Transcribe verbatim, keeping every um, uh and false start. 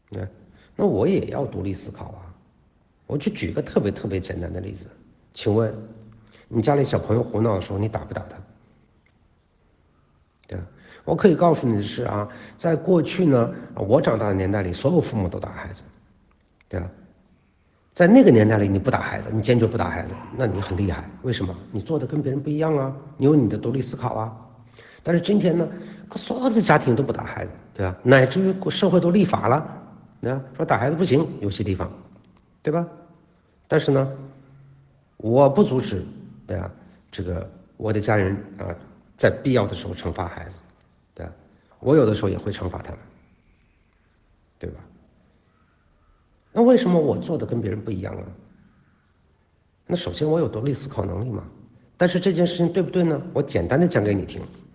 对，那我也要独立思考啊。我就举个特别特别简单的例子，请问你家里小朋友胡闹的时候，你打不打他？对吧？我可以告诉你的是啊，在过去呢，我长大的年代里，所有父母都打孩子，对吧？在那个年代里，你不打孩子，你坚决不打孩子，那你很厉害。为什么？你做的跟别人不一样啊，你有你的独立思考啊。但是今天呢，所有的家庭都不打孩子，对吧？乃至于社会都立法了，对吧？说打孩子不行，有些地方，对吧？但是呢，我不阻止，对吧？这个我的家人啊，在必要的时候惩罚孩子，对吧？我有的时候也会惩罚他们，对吧？那为什么我做的跟别人不一样啊？那首先我有独立思考能力嘛，但是这件事情对不对呢？我简单的讲给你听。